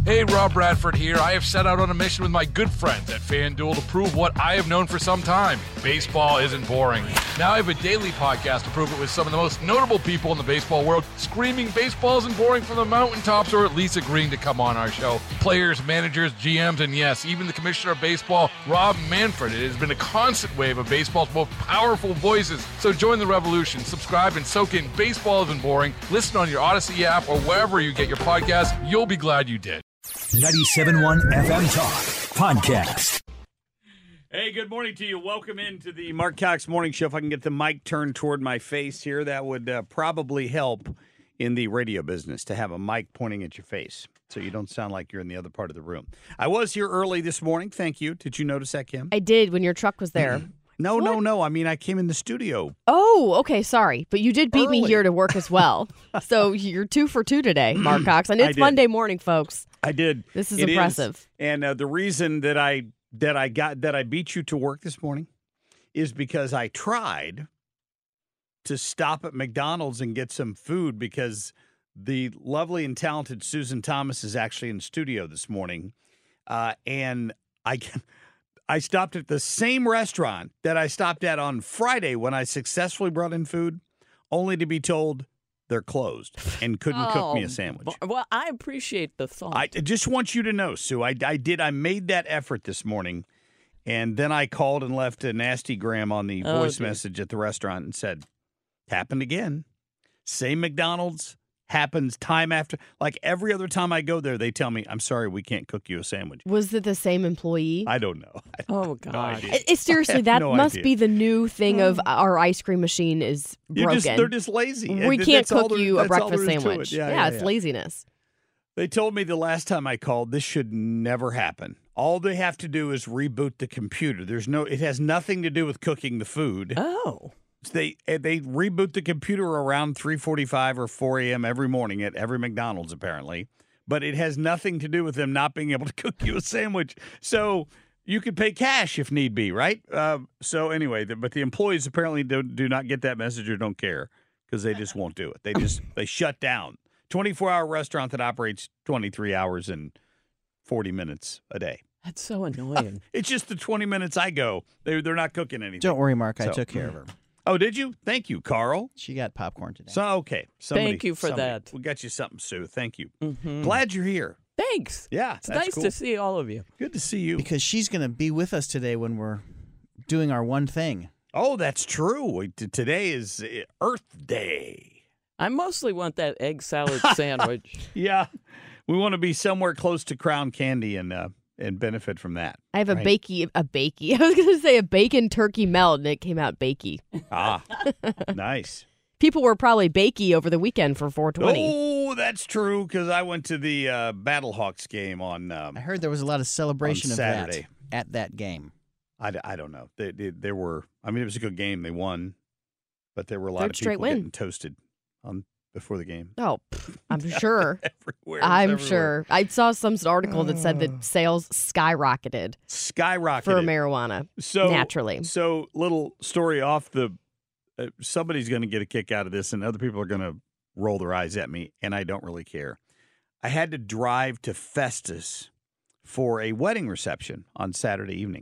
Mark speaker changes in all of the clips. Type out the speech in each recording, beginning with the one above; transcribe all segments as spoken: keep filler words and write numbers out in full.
Speaker 1: Hey, Rob Bradford here. I have set out on a mission with my good friends at FanDuel to prove what I have known for some time. Baseball isn't boring. Now I have a daily podcast to prove it with some of the most notable people in the baseball world, screaming baseball isn't boring from the mountaintops, or at least agreeing to come on our show. Players, managers, G Ms, and yes, even the commissioner of baseball, Rob Manfred. It has been a constant wave of baseball's most powerful voices. So join the revolution. Subscribe and soak in Baseball Isn't Boring. Listen on your Odyssey app or wherever you get your podcasts. You'll be glad you did.
Speaker 2: ninety-seven point one F M Talk Podcast.
Speaker 3: Hey, good morning to you. Welcome into the Mark Cox Morning Show. If I can get the mic turned toward my face here, that would uh, probably help in the radio business to have a mic pointing at your face so you don't sound like you're in the other part of the room. I was here early this morning. Thank you. Did you notice that, Kim?
Speaker 4: I did when your truck was there.
Speaker 3: No,
Speaker 4: What?
Speaker 3: no, no. I mean, I came in the studio.
Speaker 4: Oh, okay, sorry. But you did beat me
Speaker 3: Early.
Speaker 4: here to work as well. So you're two for two today, Mark Cox. And
Speaker 3: I
Speaker 4: it's
Speaker 3: did.
Speaker 4: Monday morning, folks.
Speaker 3: I did.
Speaker 4: This is
Speaker 3: It
Speaker 4: impressive.
Speaker 3: And uh, the reason that I that I got that I beat you to work this morning is because I tried to stop at McDonald's and get some food because the lovely and talented Susan Thomas is actually in studio this morning, uh, and I I stopped at the same restaurant that I stopped at on Friday when I successfully brought in food, only to be told they're closed and couldn't cook me a sandwich.
Speaker 5: Oh, Well, I appreciate the thought.
Speaker 3: I just want you to know, Sue, I, I did. I made that effort this morning, and then I called and left a nasty gram on the
Speaker 5: Oh,
Speaker 3: voice
Speaker 5: dear.
Speaker 3: message at the restaurant and said, happened again. Same McDonald's, happens time after. Like every other time I go there, they tell me, I'm sorry, we can't cook you a sandwich.
Speaker 4: Was it the same employee?
Speaker 3: I don't know. I
Speaker 5: oh,
Speaker 3: no
Speaker 5: God.
Speaker 3: idea.
Speaker 4: It, it- seriously,
Speaker 3: have
Speaker 4: that
Speaker 3: no
Speaker 4: must
Speaker 3: idea.
Speaker 4: be the new thing of our ice cream machine is
Speaker 3: You're
Speaker 4: broken.
Speaker 3: just, they're just lazy.
Speaker 4: we
Speaker 3: And
Speaker 4: can't
Speaker 3: that's all
Speaker 4: cook
Speaker 3: there-
Speaker 4: you a
Speaker 3: that's all
Speaker 4: breakfast
Speaker 3: there is to it.
Speaker 4: sandwich.
Speaker 3: Yeah,
Speaker 4: Yeah,
Speaker 3: yeah,
Speaker 4: it's
Speaker 3: yeah.
Speaker 4: laziness.
Speaker 3: They told me the last time I called, this should never happen. All they have to do is reboot the computer. There's no, it has nothing to do with cooking the food.
Speaker 5: Oh.
Speaker 3: They they reboot the computer around three forty-five or four a.m. every morning at every McDonald's, apparently. But it has nothing to do with them not being able to cook you a sandwich. So you could pay cash if need be, right? Uh, so anyway, the, but the employees apparently do, do not get that message or don't care because they just won't do it. They just they shut down. twenty-four hour restaurant that operates twenty-three hours and forty minutes a day.
Speaker 5: That's so annoying.
Speaker 3: It's just the twenty minutes I go. They, they're not cooking anything.
Speaker 6: Don't worry, Mark. I
Speaker 3: So-
Speaker 6: took care of her.
Speaker 3: Oh, did you? Thank you, Carl.
Speaker 6: She got popcorn today.
Speaker 3: So, okay. Somebody,
Speaker 5: Thank you for
Speaker 3: somebody-
Speaker 5: that.
Speaker 3: We got you something, Sue. Thank you.
Speaker 5: Mhm.
Speaker 3: Glad you're here.
Speaker 5: Thanks.
Speaker 3: Yeah,
Speaker 5: It's
Speaker 3: that's
Speaker 5: nice
Speaker 3: cool.
Speaker 5: to see all of you.
Speaker 3: Good to see you.
Speaker 6: because she's going to be with us today when we're doing our one thing.
Speaker 3: Oh, that's true. We- t- Today is uh, Earth Day.
Speaker 5: I mostly want that egg salad sandwich.
Speaker 3: Yeah. We want to be somewhere close to Crown Candy and uh, and benefit from that.
Speaker 4: I have a
Speaker 3: Right.
Speaker 4: bakey, a bakey. I was going to say a bacon turkey melt, and it came out bakey.
Speaker 3: Ah, nice.
Speaker 4: People were probably bakey over the weekend for four twenty.
Speaker 3: Oh, that's true because I went to the uh, Battlehawks game on. Um,
Speaker 6: I heard there was a lot of celebration
Speaker 3: On
Speaker 6: of
Speaker 3: Saturday.
Speaker 6: that at that game.
Speaker 3: I, d- I don't know. They, they, there were. I mean, it was a good game. They won, but there were a lot
Speaker 4: Third
Speaker 3: of
Speaker 4: straight
Speaker 3: people
Speaker 4: win.
Speaker 3: getting toasted on before the game.
Speaker 4: Oh, pff, I'm sure.
Speaker 3: Everywhere.
Speaker 4: I'm
Speaker 3: everywhere.
Speaker 4: sure. I saw some article that said that sales skyrocketed
Speaker 3: Skyrocketed
Speaker 4: for marijuana
Speaker 3: so
Speaker 4: naturally.
Speaker 3: So, little story off the. Uh, somebody's going to get a kick out of this, and other people are going to roll their eyes at me, and I don't really care. I had to drive to Festus for a wedding reception on Saturday evening.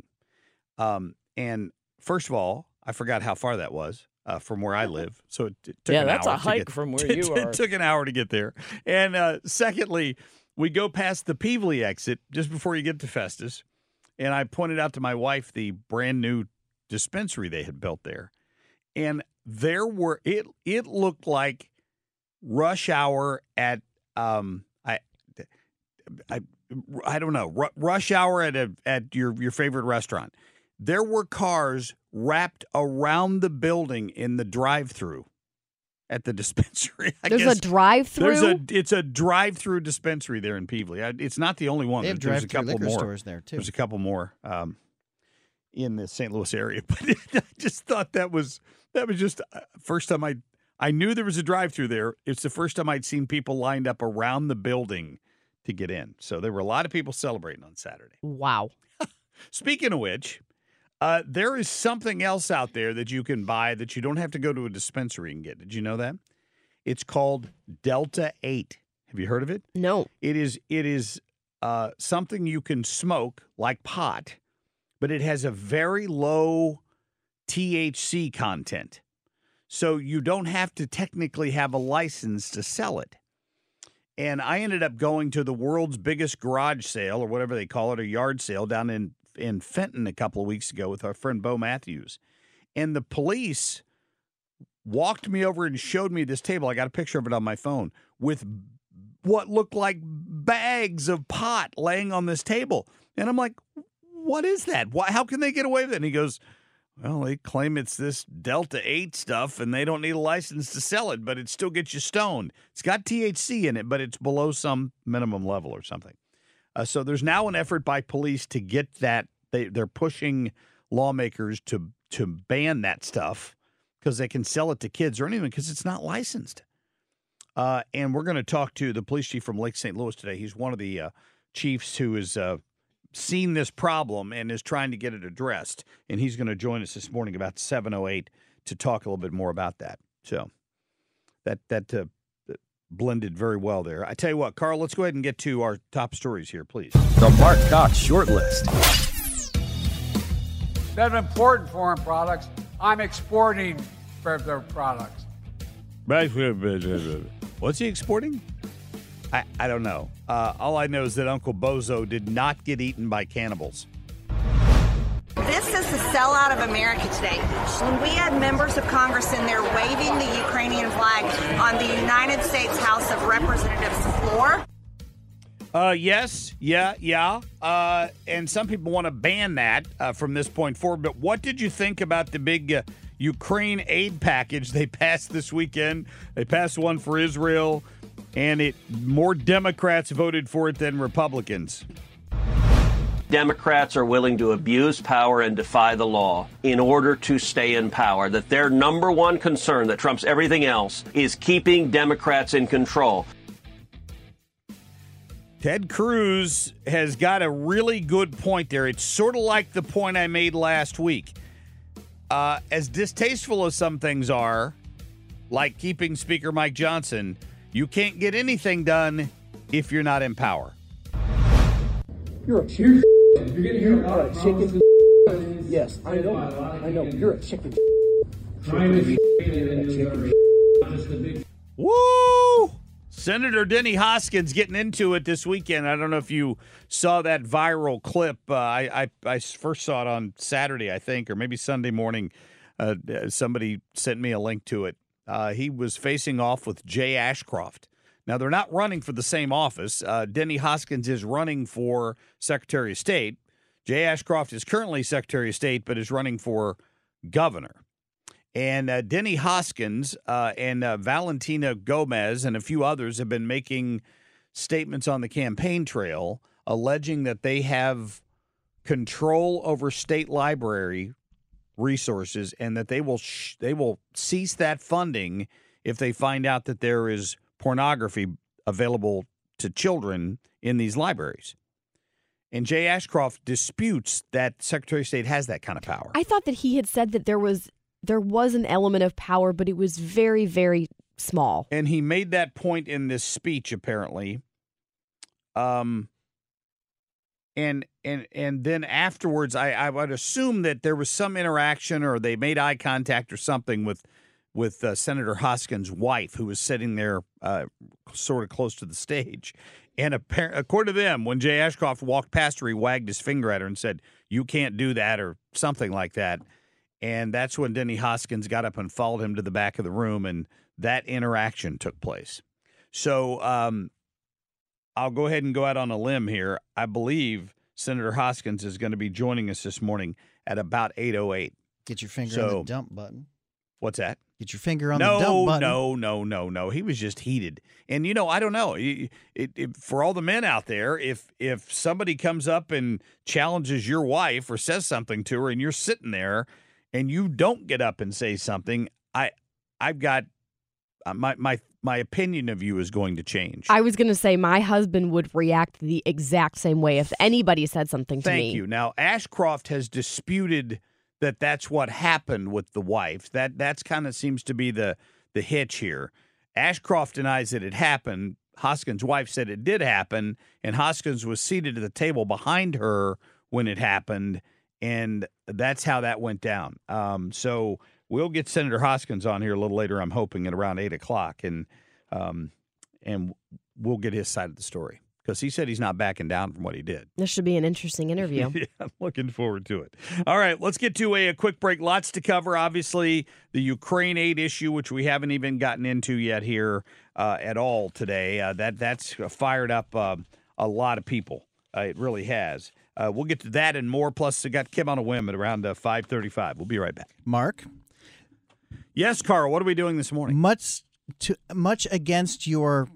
Speaker 3: Um, and first of all, I forgot how far that was uh, from where I live, so it, it took
Speaker 5: Yeah,
Speaker 3: an
Speaker 5: that's
Speaker 3: hour
Speaker 5: a
Speaker 3: to
Speaker 5: hike
Speaker 3: get-
Speaker 5: from where
Speaker 3: it,
Speaker 5: you
Speaker 3: it
Speaker 5: are.
Speaker 3: took an hour to get there. And uh, secondly, we go past the Peevely exit just before you get to Festus, and I pointed out to my wife the brand new dispensary they had built there, and there were it it looked like rush hour at um I I I don't know ru- rush hour at a at your your favorite restaurant. There were cars wrapped around the building in the drive-through at the dispensary. I
Speaker 4: There's
Speaker 3: guess
Speaker 4: a drive-through.
Speaker 3: there's a it's a drive-through dispensary there in Peevely. I- It's not the only one.
Speaker 6: They have
Speaker 3: There's a
Speaker 6: drive-through
Speaker 3: couple
Speaker 6: liquor
Speaker 3: more.
Speaker 6: stores there too.
Speaker 3: There's a couple more um, in the Saint Louis area, but I just thought that was that was just uh, first time I I knew there was a drive-through there. It's the first time I'd seen people lined up around the building to get in. So there were a lot of people celebrating on Saturday.
Speaker 4: Wow.
Speaker 3: Speaking of which, uh, there is something else out there that you can buy that you don't have to go to a dispensary and get. Did you know that? It's called Delta eight. Have you heard of it?
Speaker 4: No.
Speaker 3: It is it is uh, something you can smoke like pot, but it has a very low T H C content. So you don't have to technically have a license to sell it. And I ended up going to the world's biggest garage sale, or whatever they call it, a yard sale down in, in Fenton a couple of weeks ago with our friend Bo Matthews. And the police walked me over and showed me this table. I got a picture of it on my phone with what looked like bags of pot laying on this table. And I'm like, what is that? Why, how can they get away with it? And he goes, well, they claim it's this Delta eight stuff, and they don't need a license to sell it, but it still gets you stoned. It's got T H C in it, but it's below some minimum level or something. Uh, so there's now an effort by police to get that. They, they're pushing lawmakers to to ban that stuff because they can sell it to kids or anything because it's not licensed. Uh, and we're going to talk to the police chief from Lake Saint Louis today. He's one of the uh, chiefs who has uh, seen this problem and is trying to get it addressed. And he's going to join us this morning about seven oh eight to talk a little bit more about that. So that that uh, blended very well there. I tell you what, Carl, let's go ahead and get to our top stories here, please.
Speaker 2: The Mark Cox Short List.
Speaker 7: That are important foreign products. I'm exporting for their products.
Speaker 3: What's he exporting? I, I don't know. Uh, all I know is that Uncle Bozo did not get eaten by cannibals.
Speaker 8: This is the sellout of America today. When we had members of Congress in there waving the Ukrainian flag on the United States House of Representatives floor.
Speaker 3: Uh, yes, yeah, yeah. Uh, and some people want to ban that uh, from this point forward. But what did you think about the big uh, Ukraine aid package they passed this weekend? They passed one for Israel, and it more Democrats voted for it than Republicans.
Speaker 9: Democrats are willing to abuse power and defy the law in order to stay in power. That their number one concern that trumps everything else is keeping Democrats in control.
Speaker 3: Ted Cruz has got a really good point there. It's sort of like the point I made last week. Uh, as distasteful as some things are, like keeping Speaker Mike Johnson, you can't get anything done if you're not in power.
Speaker 10: You're a chicken. You're getting here a lot of chicken. Yes, I know. I know. You're a chicken. Trying to be chicken.
Speaker 3: Woo! Senator Denny Hoskins getting into it this weekend. I don't know if you saw that viral clip. Uh, I, I I first saw it on Saturday, I think, or maybe Sunday morning. Uh, somebody sent me a link to it. Uh, he was facing off with Jay Ashcroft. Now, they're not running for the same office. Uh, Denny Hoskins is running for Secretary of State. Jay Ashcroft is currently Secretary of State, but is running for governor. And uh, Denny Hoskins uh, and uh, Valentina Gomez and a few others have been making statements on the campaign trail alleging that they have control over state library resources and that they will sh- they will cease that funding if they find out that there is pornography available to children in these libraries. And Jay Ashcroft disputes that Secretary of State has that kind of power.
Speaker 4: I thought that he had said that there was there was an element of power, but it was very, very small.
Speaker 3: And he made that point in this speech, apparently. Um, and and and then afterwards, I, I would assume that there was some interaction or they made eye contact or something with with uh, Senator Hoskins' wife, who was sitting there uh, sort of close to the stage. And appar- according to them, when Jay Ashcroft walked past her, he wagged his finger at her and said, "You can't do that," or something like that. And that's when Denny Hoskins got up and followed him to the back of the room, and that interaction took place. So um, I'll go ahead and go out on a limb here. I believe Senator Hoskins is going to be joining us this morning at about eight oh eight.
Speaker 6: Get your finger
Speaker 3: So-
Speaker 6: on the dump button.
Speaker 3: What's that?
Speaker 6: Get your finger on
Speaker 3: no,
Speaker 6: the dump button.
Speaker 3: No, no, no, no. He was just heated. And, you know, I don't know. It, it, it, for all the men out there, if if somebody comes up and challenges your wife or says something to her and you're sitting there and you don't get up and say something, I, I've got uh, my, my, my opinion of you is going to change.
Speaker 4: I was going to say my husband would react the exact same way if anybody said something to
Speaker 3: Thank
Speaker 4: me.
Speaker 3: you. Now, Ashcroft has disputed that that's what happened with the wife. That that's kind of seems to be the the hitch here. Ashcroft denies that it happened. Hoskins' wife said it did happen, and Hoskins was seated at the table behind her when it happened, and that's how that went down. Um, so we'll get Senator Hoskins on here a little later, I'm hoping, at around eight o'clock, and um, and we'll get his side of the story, because he said he's not backing down from what he did.
Speaker 4: This should be an interesting interview.
Speaker 3: Yeah, I'm looking forward to it. All right, let's get to a, a quick break. Lots to cover. Obviously, the Ukraine aid issue, which we haven't even gotten into yet here uh, at all today. Uh, that That's fired up uh, a lot of people. Uh, it really has. Uh, we'll get to that and more. Plus, I got Kim on a whim at around uh, five thirty-five. We'll be right back.
Speaker 6: Mark?
Speaker 3: Yes, Carl, what are we doing this morning?
Speaker 6: Much, to, much against your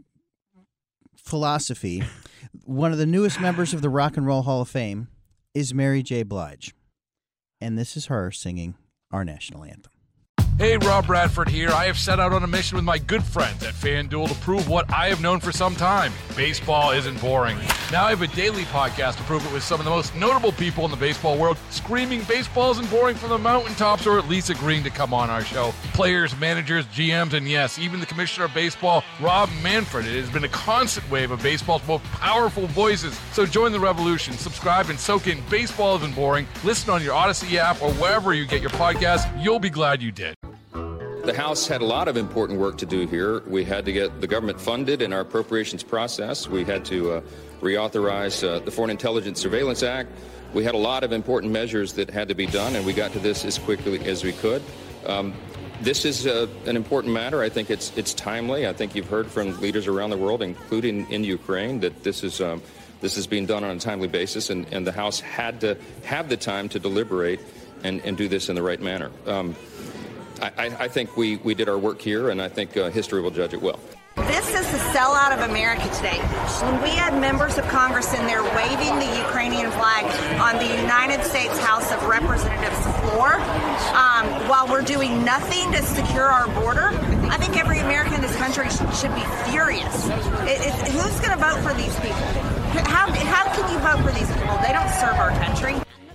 Speaker 6: philosophy, one of the newest members of the Rock and Roll Hall of Fame is Mary J. Blige. And this is her singing our national anthem.
Speaker 1: Hey, Rob Bradford here. I have set out on a mission with my good friends at FanDuel to prove what I have known for some time. Baseball isn't boring. Now I have a daily podcast to prove it with some of the most notable people in the baseball world, screaming baseball isn't boring from the mountaintops, or at least agreeing to come on our show. Players, managers, G Ms, and yes, even the commissioner of baseball, Rob Manfred. It has been a constant wave of baseball's most powerful voices. So join the revolution. Subscribe and soak in Baseball Isn't Boring. Listen on your Odyssey app or wherever you get your podcasts. You'll be glad you did.
Speaker 11: The House had a lot of important work to do here. We had to get the government funded in our appropriations process. We had to uh, reauthorize uh, the Foreign Intelligence Surveillance Act. We had a lot of important measures that had to be done, and we got to this as quickly as we could. Um, this is uh, an important matter. I think it's it's timely. I think you've heard from leaders around the world, including in Ukraine, that this is um, this is being done on a timely basis, and, and the House had to have the time to deliberate and, and do this in the right manner. Um, I, I think we, we did our work here, and I think uh, history will judge it well.
Speaker 8: This is the sellout of America today. When we had members of Congress in there waving the Ukrainian flag on the United States House of Representatives floor, um, while we're doing nothing to secure our border, I think every American in this country sh- should be furious. It, it, who's going to vote for these people? How, how can you vote for these people? They don't serve our country.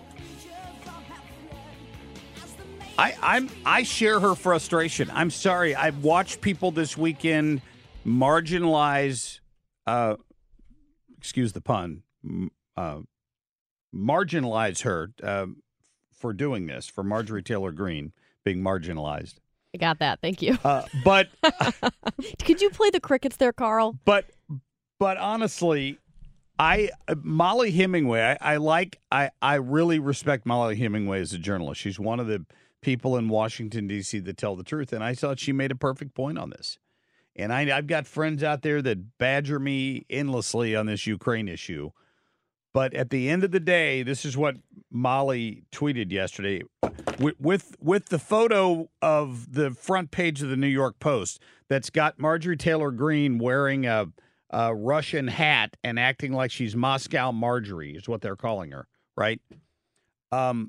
Speaker 3: I, I'm I share her frustration. I'm sorry. I've watched people this weekend marginalize, uh, excuse the pun, uh, marginalize her uh, for doing this, for Marjorie Taylor Greene being marginalized.
Speaker 4: I got that. Thank you.
Speaker 3: Uh, but
Speaker 4: could you play the crickets there, Carl?
Speaker 3: But but honestly, I Molly Hemingway. I, I like. I I really respect Molly Hemingway as a journalist. She's one of the people in Washington, D C that tell the truth. And I thought she made a perfect point on this. And I, I've got friends out there that badger me endlessly on this Ukraine issue. But at the end of the day, this is what Molly tweeted yesterday. With, with, with the photo of the front page of the New York Post that's got Marjorie Taylor Greene wearing a, a Russian hat and acting like she's Moscow Marjorie is what they're calling her, right? Um.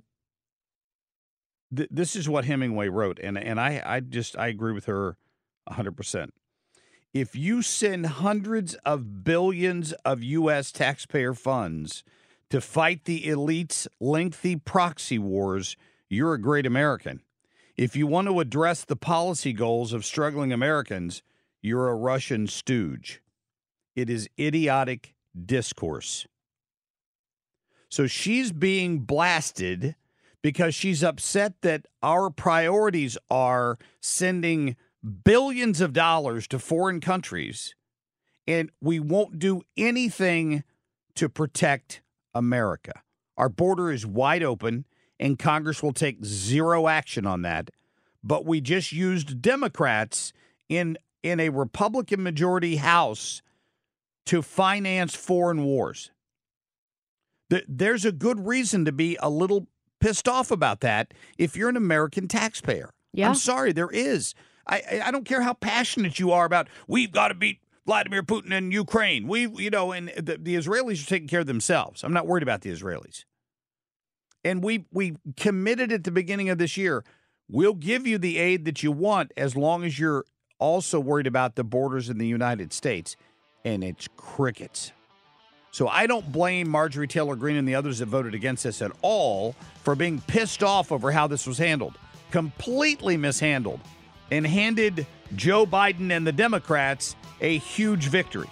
Speaker 3: This is what Hemingway wrote, and and I, I just I agree with her one hundred percent. If you send hundreds of billions of U S taxpayer funds to fight the elite's lengthy proxy wars, you're a great American. If you want to address the policy goals of struggling Americans, you're a Russian stooge. It is idiotic discourse. So she's being blasted because she's upset that our priorities are sending billions of dollars to foreign countries, and we won't do anything to protect America. Our border is wide open, and Congress will take zero action on that. But we just used Democrats in, in a Republican majority House to finance foreign wars. There's a good reason to be a little pissed off about that if you're an American taxpayer.
Speaker 4: Yeah.
Speaker 3: I'm sorry, there is. I I don't care how passionate you are about, we've got to beat Vladimir Putin in Ukraine. We, you know, and the, the Israelis are taking care of themselves. I'm not worried about the Israelis. And we we committed at the beginning of this year, we'll give you the aid that you want as long as you're also worried about the borders in the United States. And it's crickets. So I don't blame Marjorie Taylor Greene and the others that voted against this at all for being pissed off over how this was handled. Completely mishandled and handed Joe Biden and the Democrats a huge victory.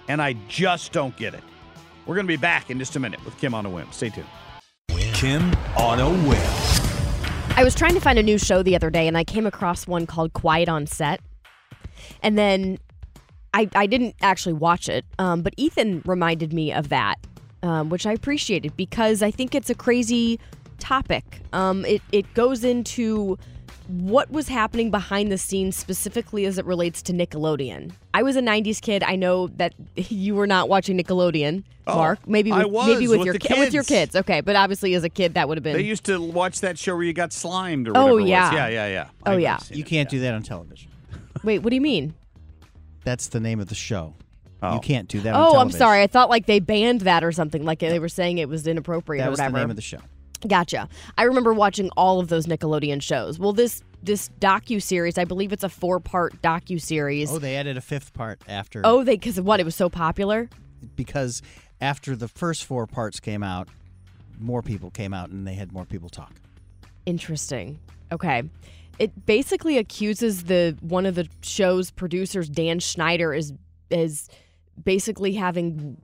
Speaker 3: and I just don't get it. We're going to be back in just a minute with Kim on a Whim. Stay tuned.
Speaker 2: Kim on a Whim.
Speaker 4: I was trying to find a new show the other day, and I came across one called Quiet on Set. And then I, I didn't actually watch it, um, but Ethan reminded me of that, um, which I appreciated because I think it's a crazy topic. Um, it, it goes into what was happening behind the scenes specifically as it relates to Nickelodeon. I was a nineties kid. I know that you were not watching Nickelodeon,
Speaker 3: Oh,
Speaker 4: Mark. Maybe with,
Speaker 3: I was
Speaker 4: maybe with,
Speaker 3: with
Speaker 4: your
Speaker 3: the
Speaker 4: ki- with your
Speaker 3: kids.
Speaker 4: kids. Okay, but obviously as a kid that would have been.
Speaker 3: They used to watch that show where you got slimed or
Speaker 4: Oh,
Speaker 3: whatever it was.
Speaker 4: yeah.
Speaker 3: Yeah, yeah, yeah.
Speaker 4: Oh,
Speaker 3: I've
Speaker 4: yeah.
Speaker 3: seen
Speaker 6: You
Speaker 3: it,
Speaker 6: can't
Speaker 3: yeah.
Speaker 6: do that on television.
Speaker 4: Wait, what do you mean?
Speaker 6: That's the name of the show.
Speaker 3: Oh.
Speaker 6: You can't do that on
Speaker 4: Oh,
Speaker 6: television.
Speaker 4: I'm sorry. I thought like they banned that or something. Like they were saying it was inappropriate
Speaker 6: That
Speaker 4: or
Speaker 6: was
Speaker 4: whatever.
Speaker 6: the name of the show.
Speaker 4: Gotcha. I remember watching all of those Nickelodeon shows. Well, this this docu-series, I believe it's a four-part docu-series.
Speaker 6: Oh, they added a fifth part after.
Speaker 4: Oh, they because of what? It was so popular?
Speaker 6: Because after the first four parts came out, more people came out and they had more people talk.
Speaker 4: Interesting. Okay. It basically accuses the one of the show's producers, Dan Schneider, is is basically having,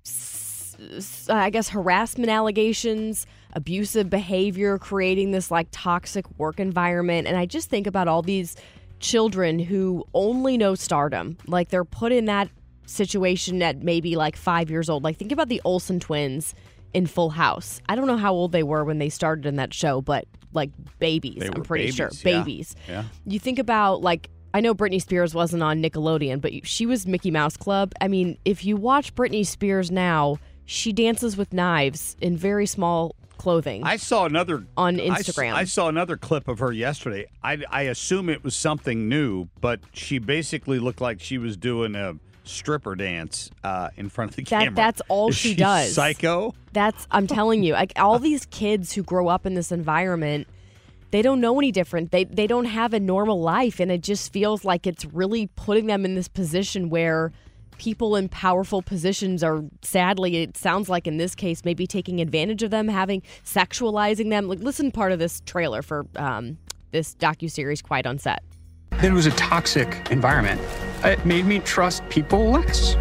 Speaker 4: s- s- I guess, harassment allegations, abusive behavior, creating this like toxic work environment. And I just think about all these children who only know stardom. Like they're put in that situation at maybe like five years old. Like think about the Olsen twins in Full House. I don't know how old they were when they started in that show, but like babies,
Speaker 3: They
Speaker 4: I'm
Speaker 3: were
Speaker 4: pretty sure.
Speaker 3: babies, yeah.
Speaker 4: Babies.
Speaker 3: Yeah.
Speaker 4: You think about like, I know Britney Spears wasn't on Nickelodeon, but she was Mickey Mouse Club. I mean, if you watch Britney Spears now, she dances with knives in very small clothing.
Speaker 3: I saw another
Speaker 4: on
Speaker 3: I s-
Speaker 4: Instagram.
Speaker 3: I, saw another clip of her yesterday. I, I assume it was something new, but she basically looked like she was doing a stripper dance uh, in front of the
Speaker 4: That-
Speaker 3: camera.
Speaker 4: that's all
Speaker 3: Is
Speaker 4: she
Speaker 3: she
Speaker 4: does.
Speaker 3: Psycho.
Speaker 4: That's, I'm telling you, like all these kids who grow up in this environment, they don't know any different. They they don't have a normal life, and it just feels like it's really putting them in this position where people in powerful positions are, sadly, it sounds like in this case, maybe taking advantage of them, having sexualizing them. Like, listen, part of this trailer for um, this docuseries, Quiet on Set.
Speaker 12: It was a toxic environment. It made me trust people less.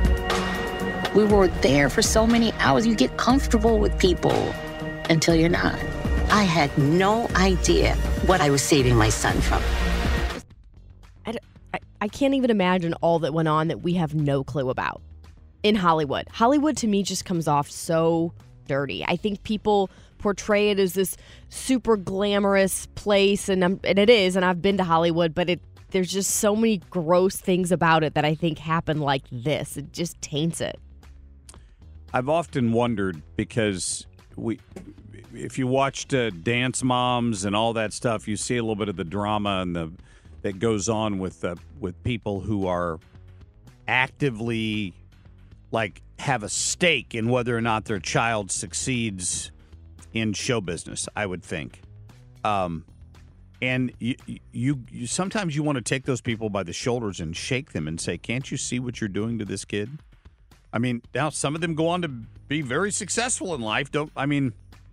Speaker 13: We were there for so many hours. You get comfortable with people until you're not. I had no idea what I was saving my son from.
Speaker 4: I, d- I- I can't even imagine all that went on that we have no clue about in Hollywood. Hollywood to me just comes off so dirty. I think people portray it as this super glamorous place, and, I'm, and it is, and I've been to Hollywood, but it there's just so many gross things about it that I think happen like this. It just taints it.
Speaker 3: I've often wondered because we, if you watched uh, Dance Moms and all that stuff, you see a little bit of the drama and the that goes on with uh, with people who are actively like have a stake in whether or not their child succeeds in show business. I would think, um, and you, you, you sometimes you want to take those people by the shoulders and shake them and say, "Can't you see what you're doing to this kid?" I mean, now some of them go on to be very successful in life. Don't I mean?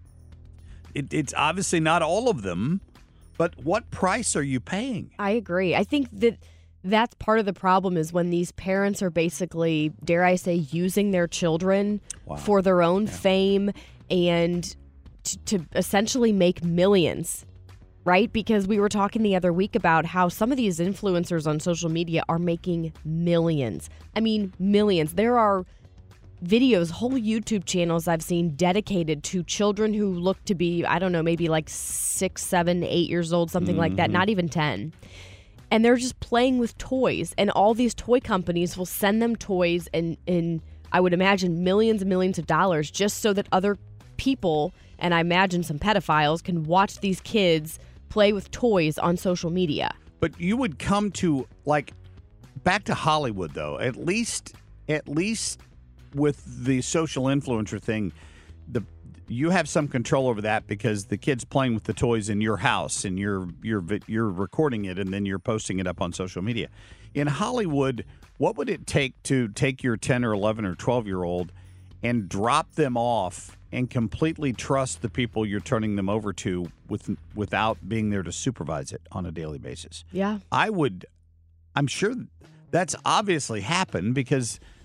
Speaker 3: It, it's obviously not all of them, but what price are you paying?
Speaker 4: I agree. I think that that's part of the problem is when these parents are basically, dare I say, using their children
Speaker 3: Wow.
Speaker 4: for their own fame and t- to essentially make millions, right? Because we were talking the other week about how some of these influencers on social media are making millions. I mean, millions. There are videos, whole YouTube channels I've seen dedicated to children who look to be, I don't know, maybe like six, seven, eight years old, something like that,
Speaker 14: Mhm.
Speaker 4: not even ten. And they're just playing with toys. And all these toy companies will send them toys and, and I would imagine millions and millions of dollars just so that other people, and I imagine some pedophiles, can watch these kids play with toys on social media.
Speaker 3: But you would come to like back to Hollywood though. At least, at least with the social influencer thing, the you have some control over that because the kid's playing with the toys in your house and you're you're vi- you're recording it and then you're posting it up on social media. In Hollywood, what would it take to take your ten or eleven or twelve year old and drop them off and completely trust the people you're turning them over to with without being there to supervise it on a daily basis?
Speaker 4: Yeah.
Speaker 3: I would, I'm sure that's obviously happened because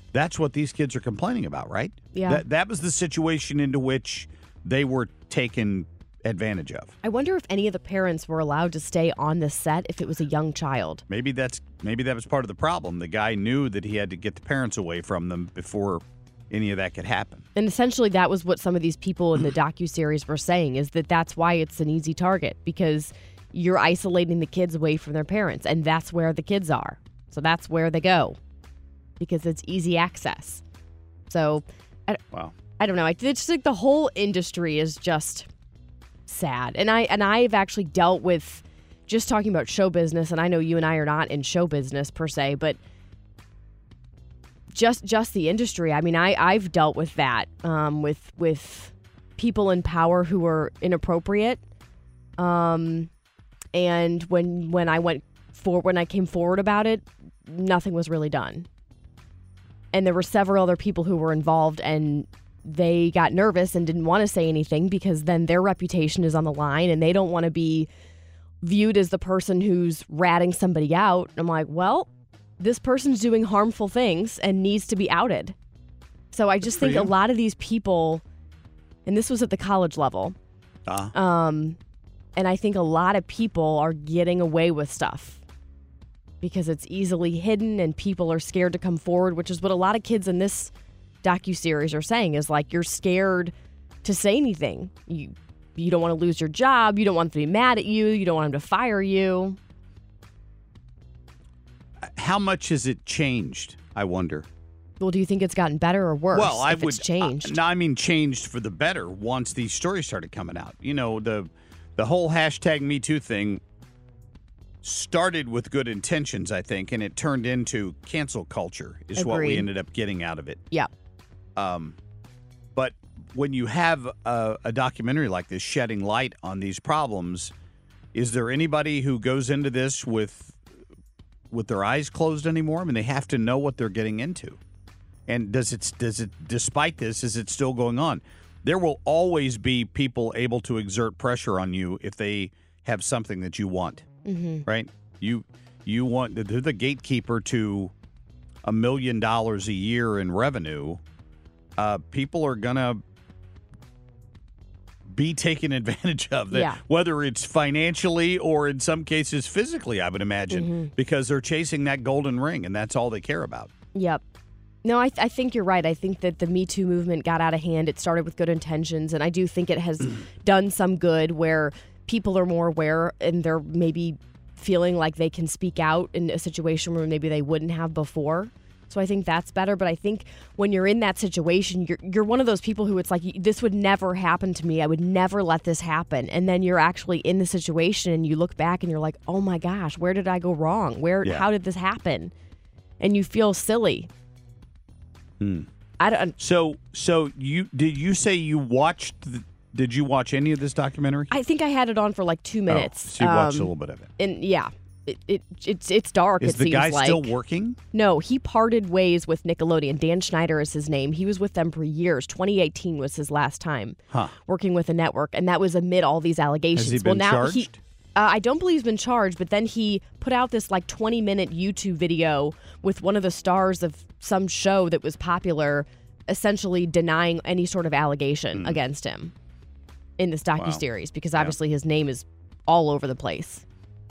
Speaker 3: That's what these kids are complaining about, right?
Speaker 4: Yeah.
Speaker 3: That, that was the situation into which they were taken advantage of.
Speaker 4: I wonder if any of the parents were allowed to stay on the set if it was a young child.
Speaker 3: Maybe that's maybe that was part of the problem. The guy knew that he had to get the parents away from them before any of that could happen.
Speaker 4: And essentially that was what some of these people in the docuseries were saying, is that that's why it's an easy target, because you're isolating the kids away from their parents, and that's where the kids are. So that's where they go, because it's easy access. So, I,
Speaker 3: wow.
Speaker 4: I don't know. I it's just like the whole industry is just sad. And I and I've actually dealt with, just talking about show business, and I know you and I are not in show business per se, but just just the industry. I mean, I I've dealt with that um, with with people in power who are inappropriate. Um, and when when I went for when I came forward about it, nothing was really done. And there were several other people who were involved, and they got nervous and didn't want to say anything because then their reputation is on the line and they don't want to be viewed as the person who's ratting somebody out. I'm like, well, this person's doing harmful things and needs to be outed. So I just think a lot of these people, and this was at the college level, uh. um, and I think a lot of people are getting away with stuff because it's easily hidden and people are scared to come forward, which is what a lot of kids in this docuseries are saying, is like, you're scared to say anything. You you don't want to lose your job. You don't want them to be mad at you. You don't want them to fire you.
Speaker 3: How much has it changed, I wonder?
Speaker 4: Well, do you think it's gotten better or worse?
Speaker 3: Well, I
Speaker 4: if
Speaker 3: would
Speaker 4: it's changed.
Speaker 3: Uh, no, I mean changed for the better once these stories started coming out. You know, the the whole hashtag Me Too thing started with good intentions, I think, and it turned into cancel culture is
Speaker 4: Agreed.
Speaker 3: What we ended up getting out of it.
Speaker 4: Yeah.
Speaker 3: Um, but when you have a, a documentary like this shedding light on these problems, is there anybody who goes into this with with their eyes closed anymore? I mean, they have to know what they're getting into. And does it does it despite this, is it still going on? There will always be people able to exert pressure on you if they have something that you want.
Speaker 4: Mm-hmm.
Speaker 3: Right? You you want they're the gatekeeper to a million dollars a year in revenue. Uh, people are gonna be taken advantage of, that,
Speaker 4: yeah.
Speaker 3: whether it's financially or in some cases physically, I would imagine,
Speaker 4: mm-hmm.
Speaker 3: because they're chasing that golden ring and that's all they care about.
Speaker 4: Yep. No, I, th- I think you're right. I think that the Me Too movement got out of hand. It started with good intentions, and I do think it has done some good where people are more aware and they're maybe feeling like they can speak out in a situation where maybe they wouldn't have before. So I think that's better. But I think when you're in that situation, you're you're one of those people who it's like, this would never happen to me. I would never let this happen. And then you're actually in the situation and you look back and you're like, oh my gosh, where did I go wrong? Where?
Speaker 3: Yeah.
Speaker 4: How did this happen? And you feel silly.
Speaker 3: Hmm.
Speaker 4: I don't.
Speaker 3: So, so you did you say you watched? The, did you watch any of this documentary?
Speaker 4: I think I had it on for like two minutes.
Speaker 3: Oh, so you watched
Speaker 4: um,
Speaker 3: a little bit of it.
Speaker 4: And yeah, it, it it's it's dark.
Speaker 3: Is
Speaker 4: it
Speaker 3: the
Speaker 4: seems
Speaker 3: guy
Speaker 4: like.
Speaker 3: still working?
Speaker 4: No, he parted ways with Nickelodeon. Dan Schneider is his name. He was with them for years. twenty eighteen was his last time
Speaker 3: huh.
Speaker 4: working with the network, and that was amid all these allegations.
Speaker 3: Has he been
Speaker 4: well, now
Speaker 3: charged?
Speaker 4: He, uh, I don't believe he's been charged, but then he put out this like twenty minute YouTube video with one of the stars of some show that was popular, essentially denying any sort of allegation
Speaker 3: mm.
Speaker 4: against him in this docuseries,
Speaker 3: wow.
Speaker 4: because obviously yeah. his name is all over the place.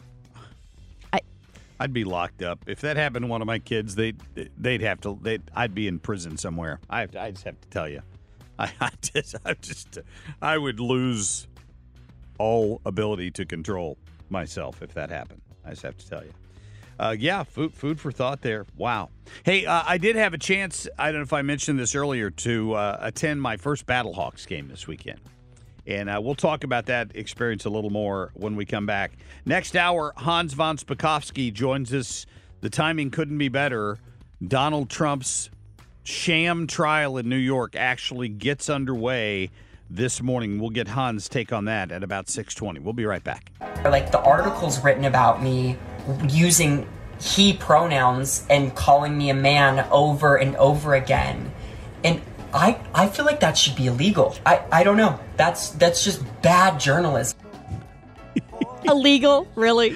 Speaker 4: I,
Speaker 3: I'd be locked up if that happened to one of my kids. They they'd have to. They'd, I'd be in prison somewhere. I have to, I just have to tell you, I, I just I just I would lose all ability to control myself if that happened. I just have to tell you. Uh, yeah, food food for thought there. Wow. Hey, uh, I did have a chance, I don't know if I mentioned this earlier, to uh, attend my first Battlehawks game this weekend. And uh, we'll talk about that experience a little more when we come back. Next hour, Hans von Spakovsky joins us. The timing couldn't be better. Donald Trump's sham trial in New York actually gets underway this morning. We'll get Hans' take on that at about six twenty. We'll be right back.
Speaker 14: Like the articles written about me using he pronouns and calling me a man over and over again. And I I feel like that should be illegal. I, I don't know. That's that's just bad journalism.
Speaker 4: Illegal? Really?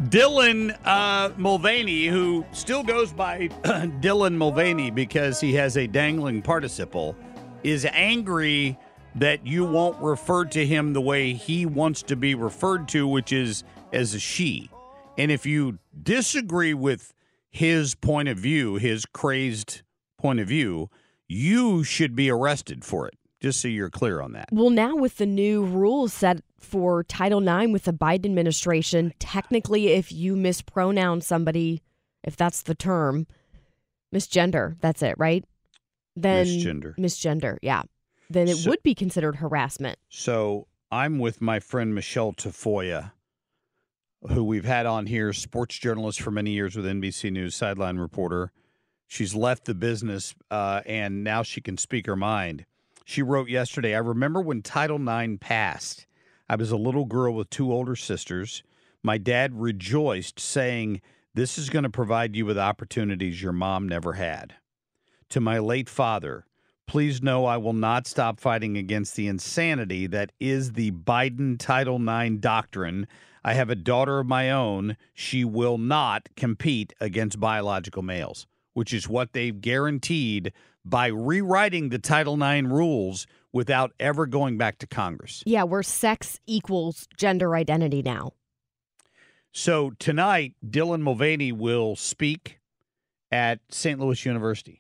Speaker 3: Dylan uh, Mulvaney, who still goes by Dylan Mulvaney because he has a dangling participle, is angry that you won't refer to him the way he wants to be referred to, which is as a she. And if you disagree with his point of view, his crazed point of view, you should be arrested for it, just so you're clear on that.
Speaker 4: Well, now with the new rules set for Title nine with the Biden administration, technically if you mispronoun somebody, if that's the term, misgender, that's it, right? Then
Speaker 3: Misgender.
Speaker 4: Misgender, yeah. Then it
Speaker 3: So-
Speaker 4: would be considered harassment.
Speaker 3: So I'm with my friend Michelle Tafoya, who we've had on here, sports journalist for many years with N B C News, sideline reporter. She's left the business, uh, and now she can speak her mind. She wrote yesterday, I remember when Title nine passed. I was a little girl with two older sisters. My dad rejoiced, saying, this is going to provide you with opportunities your mom never had. To my late father, please know I will not stop fighting against the insanity that is the Biden Title nine doctrine. I have a daughter of my own. She will not compete against biological males, which is what they've guaranteed by rewriting the Title nine rules without ever going back to Congress.
Speaker 4: Yeah, where sex equals gender identity now.
Speaker 3: So tonight, Dylan Mulvaney will speak at Saint Louis University.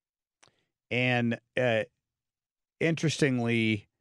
Speaker 3: And uh, interestingly,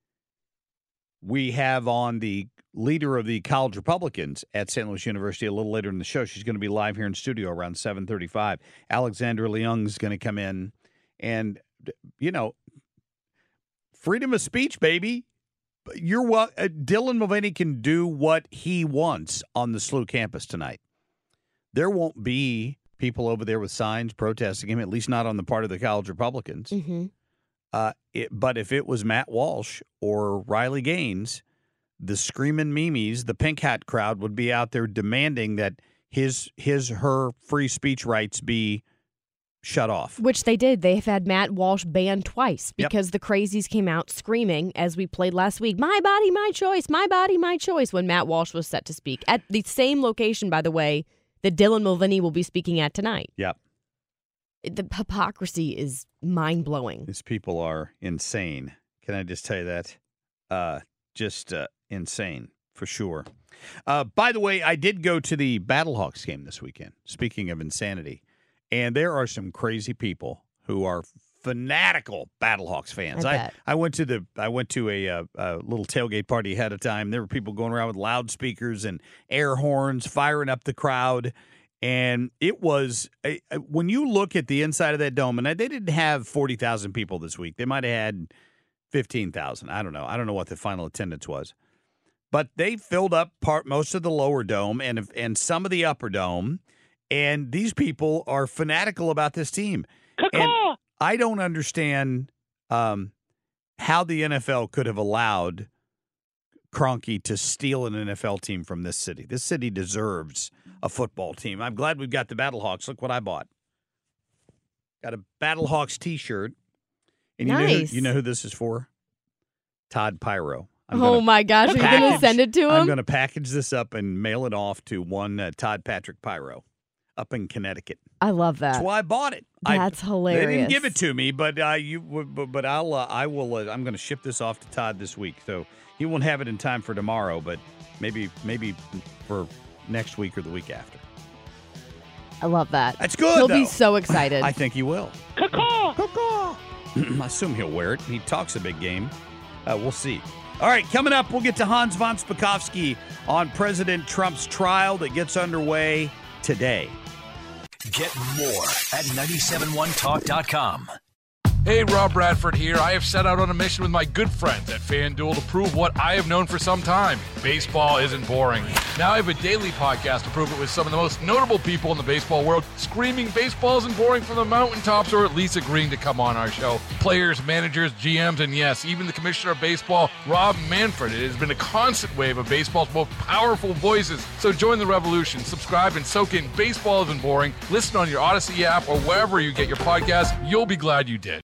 Speaker 3: we have on the leader of the college Republicans at Saint Louis University a little later in the show. She's going to be live here in studio around seven thirty-five. Alexandra Leung's going to come in. And, you know, freedom of speech, baby. You're what uh, Dylan Mulvaney can do what he wants on the S L U campus tonight. There won't be people over there with signs protesting him, at least not on the part of the college Republicans.
Speaker 4: Mm-hmm.
Speaker 3: Uh, it, but if it was Matt Walsh or Riley Gaines, the screaming memes, the pink hat crowd would be out there demanding that his his her free speech rights be shut off.
Speaker 4: Which they did. They've had Matt Walsh banned twice
Speaker 3: Yep.
Speaker 4: because the crazies came out screaming, as we played last week, my body, my choice, my body, my choice, when Matt Walsh was set to speak. At the same location, by the way, that Dylan Mulvaney will be speaking at tonight.
Speaker 3: Yep.
Speaker 4: The hypocrisy is mind-blowing.
Speaker 3: These people are insane. Can I just tell you that? Uh, just uh, insane, for sure. Uh, by the way, I did go to the Battlehawks game this weekend, speaking of insanity. And there are some crazy people who are fanatical Battlehawks fans.
Speaker 4: I
Speaker 3: I,
Speaker 4: bet.
Speaker 3: I went to the I went to a, a, a little tailgate party ahead of time. There were people going around with loudspeakers and air horns, firing up the crowd. And it was a, a- when you look at the inside of that dome, and they didn't have forty thousand people this week. They might have had fifteen thousand. I don't know. I don't know what the final attendance was. But they filled up part most of the lower dome and and some of the upper dome. And these people are fanatical about this team. And I don't understand um, how the N F L could have allowed Kroenke to steal an N F L team from this city. This city deserves a football team. I'm glad we've got the Battlehawks. Look what I bought. Got a Battlehawks T-shirt. And you know who,
Speaker 4: Nice.
Speaker 3: you know who this is for? Todd Pyro. I'm
Speaker 4: Oh
Speaker 3: gonna
Speaker 4: my gosh, are you going to
Speaker 3: package-
Speaker 4: send it to
Speaker 3: I'm
Speaker 4: him?
Speaker 3: going to package this up and mail it off to one uh, Todd Patrick Pyro up in Connecticut.
Speaker 4: I love that.
Speaker 3: That's why I bought it. I-
Speaker 4: That's hilarious.
Speaker 3: They didn't give it to me, but uh, you, but, but I'll, uh, I will. Uh, I'm going to ship this off to Todd this week, so he won't have it in time for tomorrow, but maybe, maybe for next week or the week after.
Speaker 4: I love that.
Speaker 3: That's good.
Speaker 4: He'll
Speaker 3: though.
Speaker 4: be so excited.
Speaker 3: I think he will.
Speaker 10: Caw-caw!
Speaker 3: Caw-caw! I assume he'll wear it. He talks a big game. Uh, we'll see. All right, coming up, we'll get to Hans von Spakovsky on President Trump's trial that gets underway today.
Speaker 2: Get more at nine seven one talk dot com.
Speaker 1: Hey, Rob Bradford here. I have set out on a mission with my good friends at FanDuel to prove what I have known for some time. Baseball isn't boring. Now I have a daily podcast to prove it with some of the most notable people in the baseball world, screaming baseball isn't boring from the mountaintops, or at least agreeing to come on our show. Players, managers, G Ms, and yes, even the commissioner of baseball, Rob Manfred. It has been a constant wave of baseball's most powerful voices. So join the revolution. Subscribe and soak in Baseball Isn't Boring. Listen on your Odyssey app or wherever you get your podcasts. You'll be glad you did.